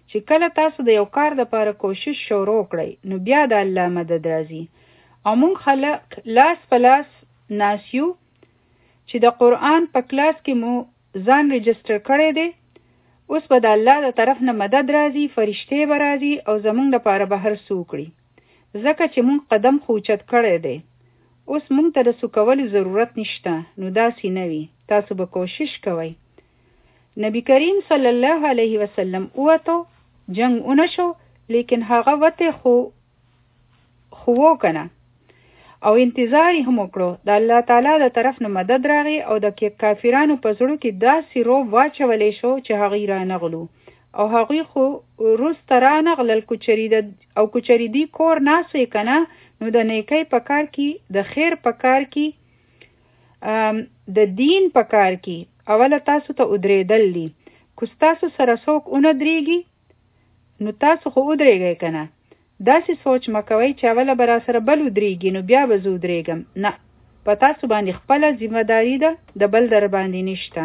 چې کله تاسو د یو کار دپاره کوشش شروع کړئ نو بیا د الله مدد راځي. او مونږ خلک لاس په لاس ناسیو چې د قرآن په کلاس کې مو ځان رجسټر کړی دی. اوس به د الله د طرف نه مدد راځي، فرشتې به راځي او زمونږ دپاره به هر څه وکړي، ځکه چې مونږ قدم خو اوچت کړی دی. اوس مونږ ته د څه کولو ضرورت نشته. نو داسې نه وي، تاسو به کوشش کوئ. نبی کریم صلی الله علیه وسلم ووتو، جنگ اونه شو، لیکن هغه وته خو خو وکنه او انتظار یې هم وکړو. د الله تعالی د طرف نه مدد راغی او د کافرانو په زړه کې داسې روب واچولی شو چې هغوی رانغلو او هغوی خو وروسته رانغلل. او که چېرې دی کور ناست وی که نه، نو د نیکۍ په کار کې، د خیر په کار کې، د دین په کار کې اوله تاسو ته ودرېدل دي. که ستاسو سره څوک ونه درېږي نو تاسو خو ودرېږئ که نه. داسې سوچ مکوئ چې اوله به را سره بل ودرېږي نو بیا به زه ودرېږم. نه، په تاسو باندې خپله ذمه داري ده، د بل در باندې نشته.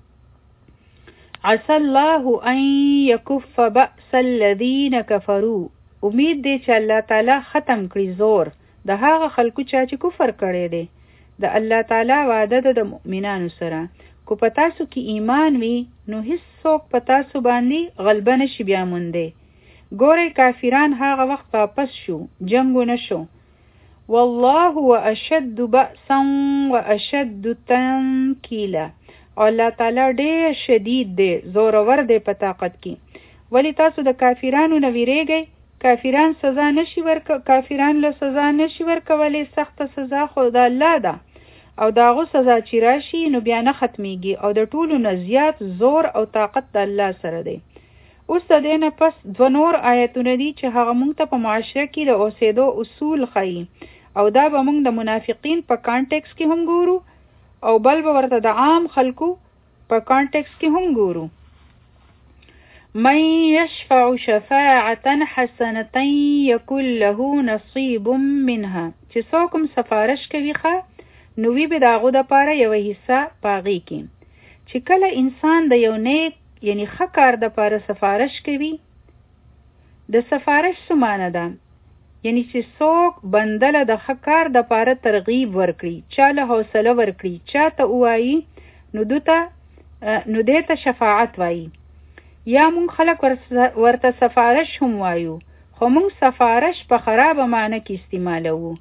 عسى الله ان يكف بأس الذين كفروا. امید دی چې الله تعالی ختم کړي زور د هغه خلکو چا چې کفر کړی دی. د الله تعالی وعده ده د مؤمنانو سره. کو په تاسو کې ایمان وي نو هیڅ څوک په تاسو باندې غلبه نشي بیا موندی. ګورئ کافران هغه وخت واپس شو، جنګو نشو. والله واشد بأسا واشد تنکیلا. او الله تعالی ډېر شدید دی، زورور دی په طاقت کې. ولی تاسو د کافرانو نه ویریږئ؟ کافران سزا نشي ورک کافران له سزا نشي ورکولی، سخته سزا خو د الله ده. او د هغو سزا چې راشي نو بیا نه ختمیږي او د ټولو نه زیات زور او طاقت د الله سره دی. اوس د دې نه پس دوه نور آیتونه دي چې هغه مونږ ته په معاشره کې د اوسېدو اصول ښیي، او دا به مونږ د منافقین په کانټیکس کې هم ګورو او بل به ورته د عام خلکو په کانټیکس کې هم ګورو. من یشفع شفاعة حسنة یکن له نصیب منها. چې څوک هم سفارش کوي ښه نو وي به د هغو دپاره یوه حصه په هغې کې. چې کله انسان د یو نیک یعنی ښه کار دپاره سفارش کوي، د سفارش څه معنی ده؟ یعنی چې څوک بنده له د ښه کار دپاره ترغیب ورکړي، چا له حوصله ورکړي، چا ته ووایي نو دو ته نو دې ته شفاعت وایي. یا مونږ خلک ورته سفارش هم وایو، خو مونږ سفارش په خرابه معنی کې استعمالوو.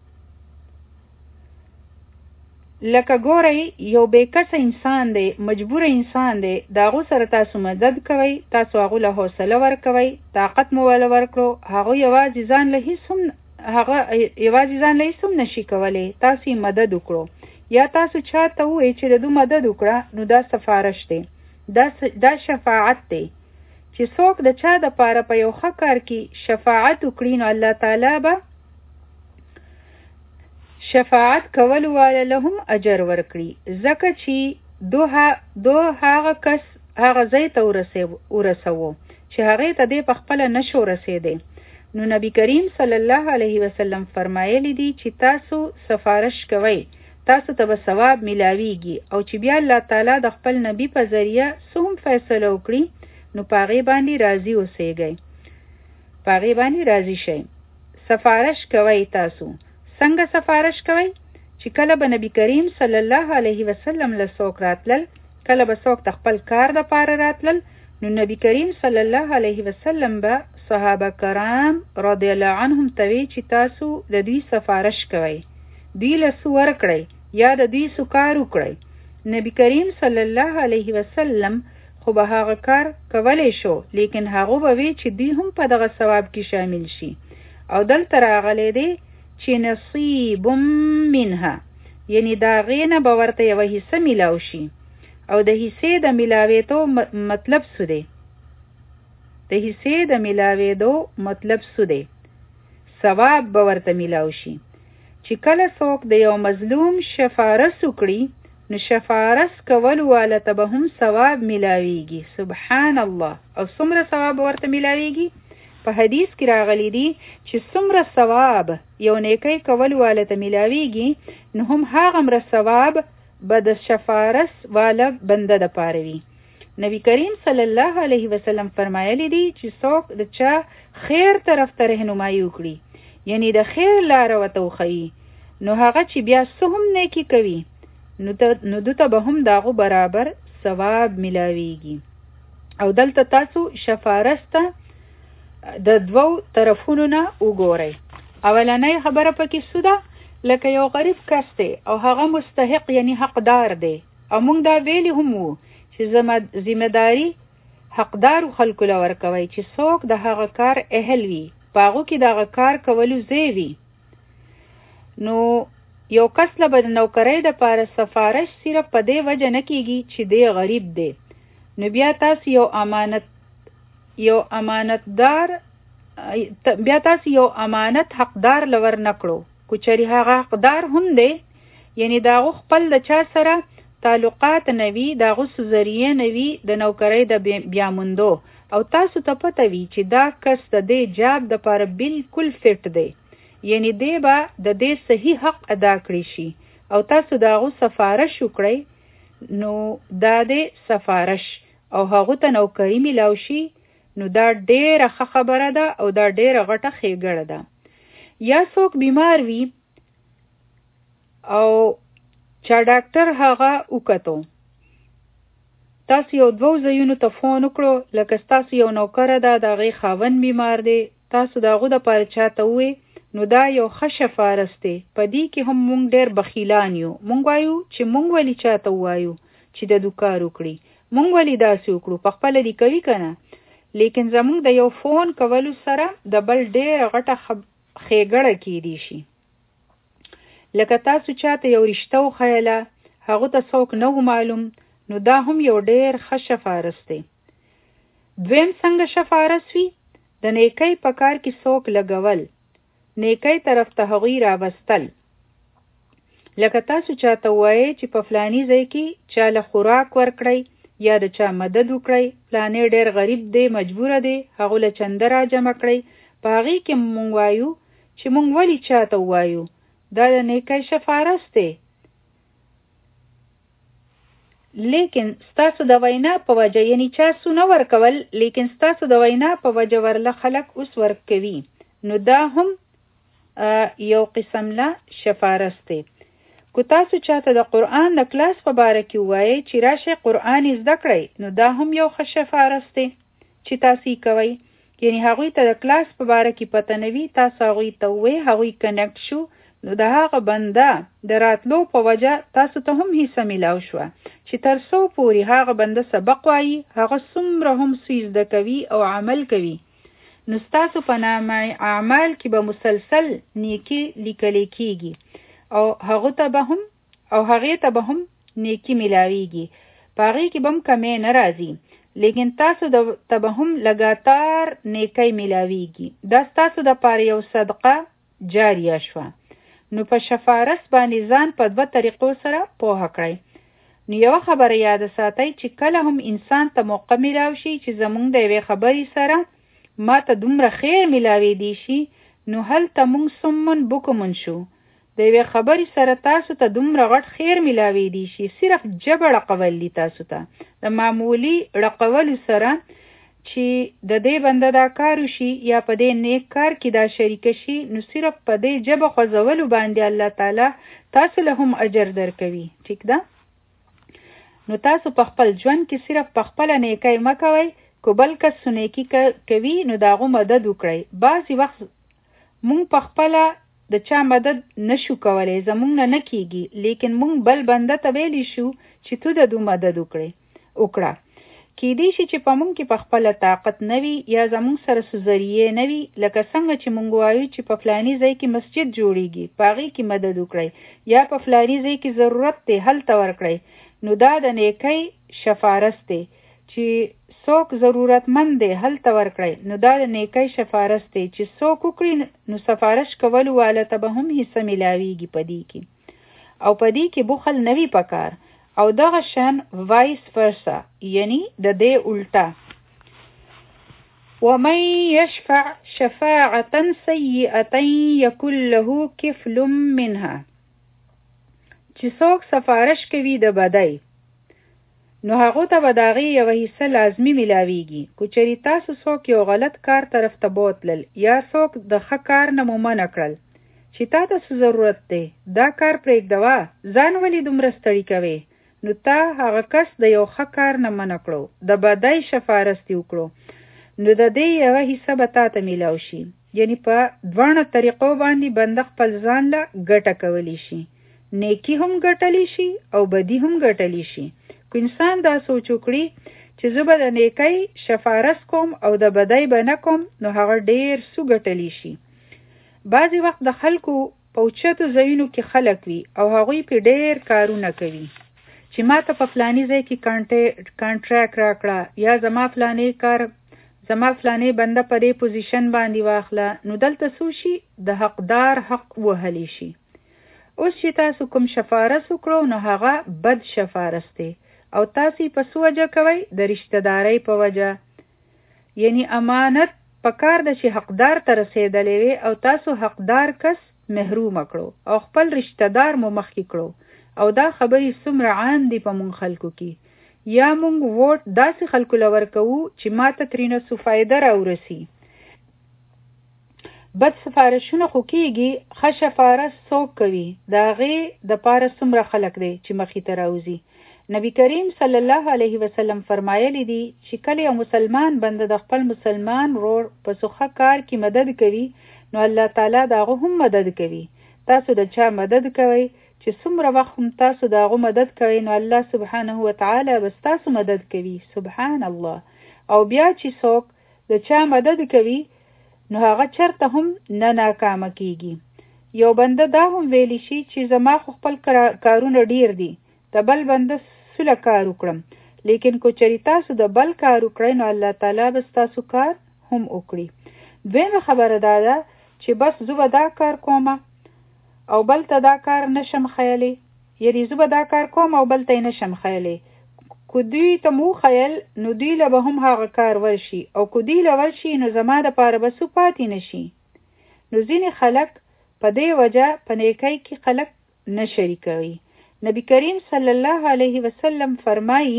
لکه ګورئ یو بېکسه انسان دی، مجبور انسان دی، د هغو سره تاسو مدد کوئ، تاسو هغو له حوصله ورکوئ، طاقت مو وله ورکړو، هغه یوازې ځان له هیڅ هم هغه یوازې ځان له هیڅ هم نشي کولی، تاسو یې مدد وکړو. یا تاسو چا ته ووایئ چې د دو مدد وکړه، نو دا سفارش دی، دا دا شفاعت دی. چې څوک د چا دپاره په یو ښه کار کې شفاعت وکړي نو الله تعالی به شفاعت کولو والا له هم اجر ورکړي، ځکه چې دو دو هغه کس هغه ځای ته ورسوو چې هغې ته دی په خپله نشو رسېدی. نو نبی کریم صلی الله علیه وسلم فرمایلی دی چې تاسو سفارش کوئ، تاسو ته به ثواب ملاویږي، او چې بیا الله تعالی د خپل نبی په ذریعه څه هم فیصله وکړي نو په هغې باندې راضي اوسیږئ، په هغې باندې راضي شئ. سفارش کوئ. تاسو څنګه سفارش کوئ؟ چې کله به نبی کریم صلی الله علیه وسلم له څوک راتلل، کله به څوک د خپل کار دپاره راتلل، نو نبی کریم صلی الله علیه وسلم به صحابه کرام رضی الله عنهم ته وی چې تاسو د دوی سفارش کوئ، دوی له څه ورکړئ یا د دوی څه کار وکړئ. نبی کریم صلی الله علیه وسلم خو به هغه کار کولی شو، لیکن هغه به وی چې دوی هم په دغه ثواب کې شامل شي. او دلته راغلی دی چې نصیب منها، یعنی دا غینه به ورته یوه حصه میلاو شي. او د حصې د میلاوېدو مطلب څه دی؟ د حصې د میلاوېدو مطلب څه دی؟ ثواب به ورته میلاو شي. چې کله څوک د یو مظلوم شفارس وکړي نو شفارس کول والا ته به هم ثواب میلاویږي. سبحان الله. او څومره ثواب ورته میلاویږي؟ په حدیث کې راغلی دی چې څومره ثواب یو نیکی کول والا ته میلاویږي نو هم هغه مره ثواب به د شفارس والا بنده دپاره وي. نبی کریم صلی الله علیه وسلم فرمایلی دی چې څوک د چا خیر طرف ته رهنمایي وکړي یعنی د خیر لاره ورته وښیي نو هغه چې بیا څه هم نیکي کوي نو دته به هم داغو برابر ثواب ملاویږي او دلته تاسو شفارسته د دوو طرفونو نه وګورئ. اولنۍ خبره پکې څه ده لکه یو غریب کس دی او هغه مستحق یعنی حقدار دی او موږ دا ویلي هم وو چې ذمہداري حقدارو خلکو له ورکوي چې څوک د هغه کار اهل وي په هغو کې د هغه کار کولو ځای وي. نو یو کس له به د نوکرۍ دپاره سفارش صرف په دې وجه نه کیږي چې دی غریب دی نو بیا تاسو یو امانت یو امانتدار بیا تاسو یو امانت حقدار لور نکړو کو چری هغه حقدار هم دی یعنی داغو خپل د چا سره تعلقات نوي داغو سوزریه نوي د نوکرۍ د بیاموندو او تاسو ته پته وي چې دا کس د دې جاب دپاره بالکل فټ دی یعنی دی با د دې صحیح حق ادا کړی شي او تاسو داغو سفارش وکړئ نو دا دې سفارش او هغه ته نوکری ملاو شي نو دا ډیره ښه خبره ده او دا ډیره غټه ښېګړه ده. یا څوک بیمار وي او چا ډاکټر هغه وکتو تاسو یو دوو ځایونو ته فون وکړو لکه ستاسو یو نوکره ده د هغې خاوند بیمار دی تاسو د هغو دپاره چاته ووایئ نو دا یو ښه شفارس دی. په دې کې هم مونږ ډېر بخیلان یو مونږ وایو چې مونږ ولې چاته ووایو چې د دو کار وکړي مونږ ولې داسې وکړو په خپله دې کوي که نه لیکن زمونږ د یو فون کولو سره د بل ډېره غټه ښېګړه کیدی شي. لکه تاسو چاته یو رشته وښیله هغو ته څوک نه و معلوم نو دا هم یو ډېر ښه شفارس دی. دویم څنګه شفارس وي د نیکۍ په کار کې څوک لګول نیکۍ طرف ته هغوی راوستل لکه تاسو چاته وایئ چې په فلاني ځای کې چا له خوراک ورکړئ یا د چا مدد وکړئ فلانی ډېر غریب دی مجبوره دی هغو له چنده را جمع کړئ په هغې کې مونږ وایو چې مونږ ولې چاته ووایو دا د نیکۍ شفارس دی لیکن ستاسو د وینا په وجه یعنی چا سو نه ورکول لیکن ستاسو د وینا په وجه ورله خلک اوس ورکوي نو دا هم یو قسم له شفارس دی. کو تاسو چاته د قرآن د کلاس په باره کې ووایئ چې راشئ قرآن زده کړئ نو دا هم یو ښه شفارس دی چې تاسو یې کوئ یعنی هغوی ته د کلاس په باره کې پته نه وي تاسو هغوی ته ووایئ هغوی کنیکټ شو نو د هغه بنده د راتلو په وجه تاسو ته هم حصه میلاو شوه چې تر څو پورې هغه بنده سبق وایي هغه څومره هم څه زده کوي او عمل کوي نو ستاسو په نامه اعمال کې به مسلسل نیکي لیکل کېږي او هغه ته به هم او هغې ته به هم نیکي میلاویږي په هغې کې به هم کمی نه راځي لیکن تاسو ته به هم لګاتار نیکۍ میلاویږي دا ستاسو دپاره یو صدقه جاریه شوه. نو په شفارس باندې ځان په دوه طریقو سره پوهه کړئ. نو یوه خبره یاده ساتئ چې کله هم انسان ته موقع میلاو شي چې زمونږ د یوې خبرې سره ما ته دومره خیر میلاویدی شي نو هلته مونږ سمون بکمون شو د یوې خبرې سره تاسو ته دومره غټ خیر میلاویدی شي صرف جبه ړقول دي تاسو ته د معمولي ړقولو سره چې د دې بنده دا کار وشي یا په دې نیک کار کې دا شریکه شي نو صرف په دې جبه خوځولو باندې الله تعالی تاسو له هم اجر درکوي. ټیک ده نو تاسو په خپل ژوند کې صرف په خپله نیکۍ مه کوئ که بل کس نیکي کوي نو د هغو مدد وکړئ. بعضې وخت مونږ په خپله د چا مدد نشو کولی زمونږ نه نه کیږي لیکن مونږ بل بنده ته ویلی شو چې تو د دو مدد وکړئ وکړه کیدی شي چې په مونږ کې په خپله طاقت نه وي یا زمونږ سره څه ذریعې نه وي لکه څنګه چې مونږ وایو چې په فلاني ځای کې مسجد جوړیږي په هغې کې مدد وکړئ یا په فلاني ځای کې ضرورت دی هلته ورکړئ نو دا د نیکۍ شفارس دی چې څوک ضرورتمند دی هلته ورکړئ نو دا د نیکۍ شفارس دی چې څوک وکړي نو سفارش کولو والا ته به هم حصه میلاویږي په دې کې او په دې کې بخل نه وي پکار او دغه شان وایس ورسا یعنی د دې الټا ومن يشفع شفاعة سيئة يكن له كفل منها چې څوک سفارش کوي د بدۍ نو هغو ته به د هغې یوه حصه لازمي میلاویږي. که چېرې تاسو څوک یو غلط کار طرف ته بوتلل یا څوک د ښه کار نه مو منع کړل چې تا ته څه ضرورت دی دا کار پرېږدوه، ځان ولې دومره ستړي کوې، نو تا هغه کس د یو ښه کار نه منع کړو، د بدۍ شفارستی وکړو، نو د دې یوه حصه به تا ته میلاو شي. یعنی په دواړه طریقو باندې بنده خپل ځان له ګټه کولی شي، نیکی هم ګټلی شي او بدی هم ګټلی شي. که انسان دا سوچ وکړي چې زه به د نیکی شفارس کوم او د بدۍ به نه کوم، نو هغه ډیر څه ګټلی شي. بعضې وخت د خلکو په اوچتو ځایونو کې خلک وي او هغوی پې ډیر کارونه کوي چې ما ته په فلاني ځای کې کانټراکټ راکړه یا زما فلاني کار زما فلاني بنده په دې پوزیشن باندې واخله، نو دلته څه شي د حقدار حق وهلی شي. اوس چې تاسو کوم شفارس وکړو نو هغه بد شفارس دی او تاسو په څه وجه کوئ؟ د رشته دارۍ په وجه. یعنی امانت په کار ده چې حقدار ته رسېدلی وي او تاسو حقدار کس محروم کړو او خپل رشته دار مو مخکې کړو. او دا خبرې څومره عام دي په مونږ خلکو کې. یا مونږ ووټ داسې خلکو له ورکوو چې ما ته ترېنه څه فایده راورسي. بد سفارشونه خو کېږي، ښه شفارس څوک کوي؟ د هغې دپاره څومره خلک دی چې مخې ته راوځي. نبی کریم صلی الله علیه وسلم فرمایلی دی چې کله یو مسلمان بنده د خپل مسلمان ورور په څه کار کې مدد کوي نو الله تعالی د هغه هم مدد کوي. تاسو د چا مدد کوئ چې څومره وخت هم تاسو د هغه مدد کوئ نو الله سبحانه وتعالی بس تاسو مدد کوي. سبحان الله. او بیا چې څوک د چا مدد کوي نو هغه چرته هم نه ناکامه کیږي. یو بنده دا هم ویلی شي چې زما خو خپل کارونه ډیر دي، د بل بنده سله کار وکړم، لیکن کو چری تاسو د بل کار وکړئ نو الله تعالی بس تاسو کار هم وکړي. دویمه خبره دا ده چې بس زه به دا کار کوم او بل ته دا کار نشم خیلی، یعنی زه به دا کار کوم او بل ته نشم خیلی. که دوی ته مو خیل نو دوی له به هم هغه کار ورشي او که دوی له ورشي نو زما د پاره به څه پاتې نشي. نو ځینې خلک په دې وجه په نیکۍ کې خلک نه شریکوي. نبی کریم صلی الله علیه وسلم فرمایي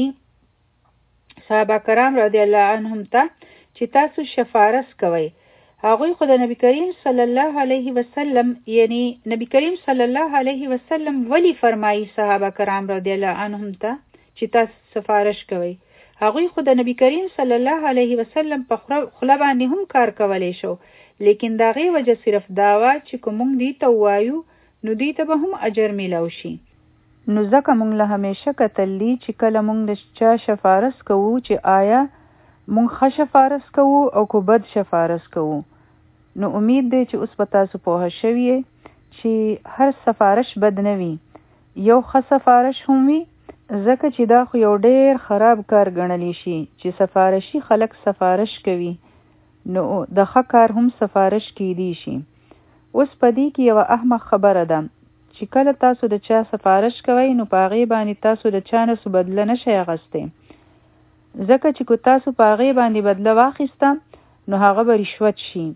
صحابه کرام رضی الله عنهم ته چې تاسو شفارس کوئ. هغوی خو د نبی کریم صلی الله علیه وسلم یعنی نبی کریم صلی الله علیه وسلم ولی فرمایي صحابه کرام رضی الله عنهم ته چې تاسو سفارش کوئ؟ هغوی خو د نبی کریم صلی الله علیه وسلم په خوله باندې هم کار کولی شو، لیکن د هغې وجه صرف دا وه چې که موږ دوی ته ووایو نو دوی ته به هم اجر میلاو شي. نو ځکه موږ له همیشه کتلی چې کله موږ د چا شفارس کوو چې آیا موږ ښه شفارس کوو او که بد شفارس کوو. نو امید دی چې اوس به تاسو پوهه شوي چې هر سفارش بد نه وي، یو ښه سفارش هم وي، ځکه چې دا خو یو ډیر خراب کار ګڼلی شي چې سفارشي خلک سفارش کوي، نو د ښه کار هم سفارش کیدی شي. اوس په دې کې یوه اهمه خبره ده چې کله تاسو د چا سفارش کوئ نو په هغې باندې تاسو د چا نه څه بدله نشئ اخیستی، ځکه چې که تاسو په هغې باندې بدله واخیسته نو هغه به رشوت شي.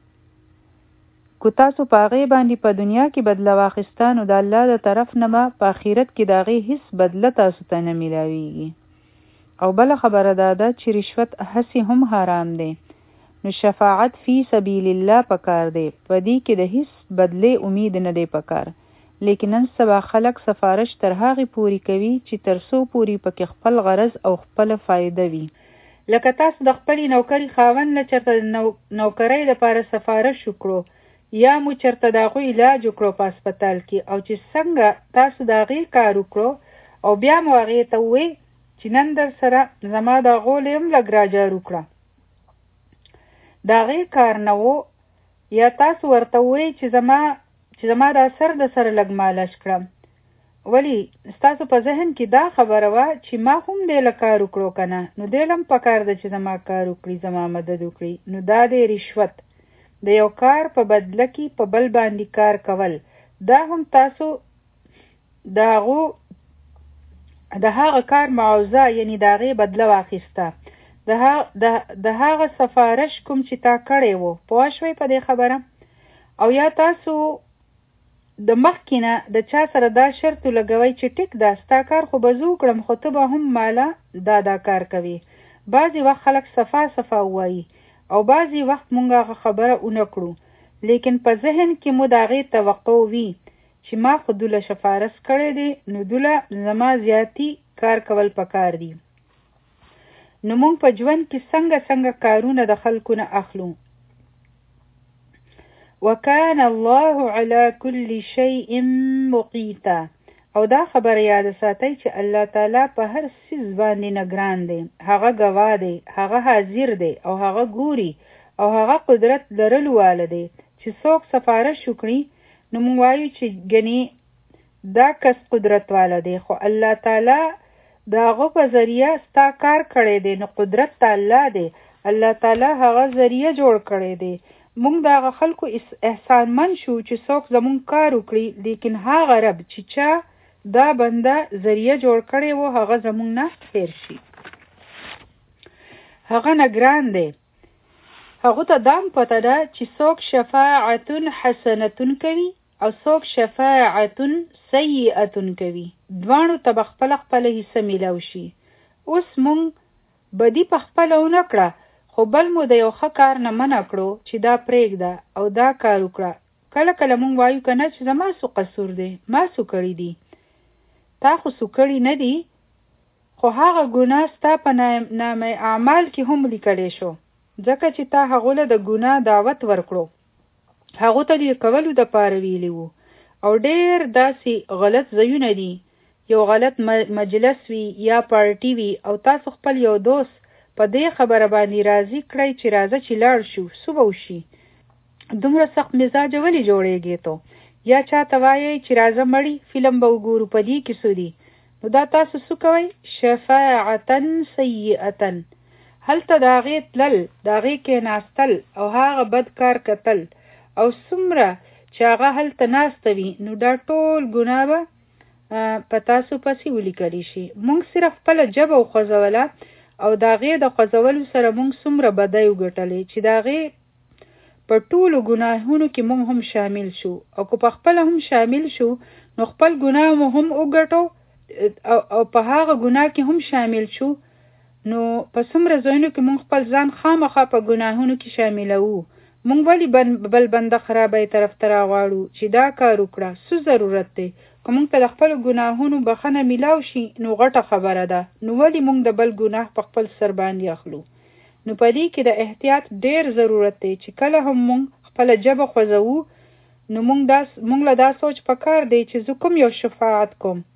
که تاسو په هغې باندې په دنیا کې بدله واخیسته نو د الله د طرف نه به په آخرت کې د هغې هیڅ بدله تاسو ته نه میلاویږي. او بله خبره دا ده چې رشوت هسې هم حرام دی. نو شفاعت فی سبیل الله پکار دی، په دې کې د هیڅ بدلې امید نه دی پکار. لیکن نن سبا خلک سفارش تر هغې پورې کوي چې تر څو پورې پکې خپل غرض او خپل فایده وي. لکه تاسو د خپلې نوکري خاوند نه چېرته د نوکرۍ لپاره سفارش وکړو یا مو چېرته د هغوی علاج وکړو په هسپتال کې، او چې څنګه تاسو د هغې کار وکړو او بیا مو هغې ته ووایئ چې نن در سره زما د هغو هم لږ راجار وکړه، د هغې کار نه و، یا تاسو ورته ووایئ چې زما چې زما دا سر د سره لږ مالش کړم، ولی ستاسو په ذهن کې دا خبره وه چې ما هم دی له کار وکړو که نه، نو دی له هم پکار ده چې زما کار وکړي، زما مدد وکړي. نو دا دی رشوت، د یو کار په بدله کې په بل باندې کار کول. دا هم تاسو د هغو د هغه کار معاوضه یعنی د هغې بدله واخیسته، د هغه سفارش کوم چې تا کړی و. پوه شوئ په دې خبره؟ او یا تاسو د مخکې نه د چا سره دا شرط لګوئ چې ټیک دا ستا کار خو به زه وکړم خو ته به هم ماله دا دا کار کوي. بعضې وخت خلک صفا صفا ووایي او بعضې وخت مونږ هغه خبره ونه کړو لیکن په ذهن کې مو د هغې توقع وي چې ما خو دوله شفارس کړی دی نو دوله زما زیاتی کار کول پکار دي. نو مونږ په ژوند کې څنګه څنګه کارونه د خلکو نه اخلو. وکان الله علی کل شیء مقیتا او دا خبر یاد ساتئ چې الله تعالی په هر څیز باندې نگران دی، هغه گواه دی، هغه حاضر دی او هغه ګوري او هغه قدرت لرلو واله دی چې څوک سفارش وکړي نو موږ وایو چې ګنې دا کس قدرت والا دی خو الله تعالی دا هغه په ذریعه ستا کار کړی دی نو قدرت ته الله دی، الله تعالی هغه ذریعه جوړ کړی دی. موږ د هغه خلکو احسانمن شو چې څوک زموږ کار وکړي لیکن هغه رب چې چا دا بنده ذریعه جوړ کړی و هغه زموږ نه خیر شي، هغه نگران دی. هغه ته دام پته ده چې څوک شفاعتون حسنتون کوي او څوک شفاعتون سیئتون کوي، دوانو ته به خپله خپله حصه میلاو شي. اوس مونږ بدي په خپله ونه کړه خو بل مو د یو ښه کار نه منع کړو چې دا پرېږده او دا کار وکړه. کله کله مونږ وایو که نه چې زما څه قصور دی، ما څه کړي دي، تا خو څه کړي نه دي خو هغه ګناه ستا په نامه اعمال کې هم لیکلی شو ځکه چې تا هغو له د ګناه دعوت ورکړو، هغو ته دې کولو دپاره ویلي وو. او ډېر داسې غلط ځایونه دي، یو غلط مجلس وي یا پارټي وي او تاسو خپل یو دوست په دې خبره باندې راضي کړئ چې راځه چې لاړ شو، څه به وشي؟ دومره سخت مزاجه ولې جوړېږې تو؟ یا چاته وایئ چې راځه مړي فلم به وګورو په دې کې څه دي؟ نو دا تاسو څه کوئ؟ شفاعتن سیئتن، هلته د هغې تلل، د هغې کېناستل او هغه بد کار کتل او څومره چې هغه هلته ناسته وي نو دا ټول ګناه به په تاسو پسې ولیکلی شي. مونږ صرف خپله ژبه وخوځوله او د هغې د خوځولو سره مونږ څومره بدۍ وګټلې چې د هغې په ټولو ګناهونو کې مونږ هم شامل شو او که په خپله هم شامل شو نو خپل ګناه مو هم وګټو او په هغه ګناه کې هم شامل شو نو په څومره ځایونو کې مونږ خپل ځان خامخا په ګناهونو کې شاملوو. مونږ ولې بل بنده خرابۍ طرف ته راغواړو چې دا کار وکړه، څه ضرورت دی؟ که مونږ ته د خپلو ګناهونو بخښنه میلاو شي نو غټه خبره ده، نو ولې مونږ د بل ګناه په خپل سر باندې اخلو؟ نو په دې کې د احتیاط ډېر ضرورت دی چې کله هم مونږ خپله ژبه خوځوو نو مونږ له دا سوچ پکار دی چې زه کوم یو شفاعت کوم